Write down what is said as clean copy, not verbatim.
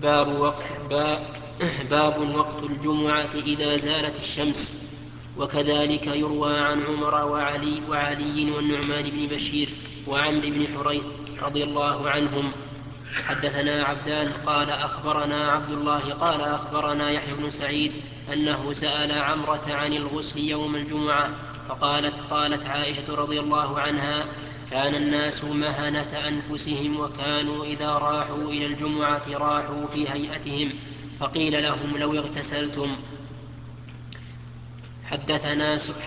باب وقت الجمعة إذا زالت الشمس. وكذلك يروى عن عمر وعلي والنعمان بن بشير وعمرو بن حريث رضي الله عنهم. حدثنا عبدان قال أخبرنا عبد الله قال أخبرنا يحيى بن سعيد أنه سأل عمرة عن الغسل يوم الجمعة قالت عائشة رضي الله عنها: كان الناس مهنة أنفسهم، وكانوا إذا راحوا إلى الجمعة راحوا في هيئتهم، فقيل لهم: لو اغتسلتم.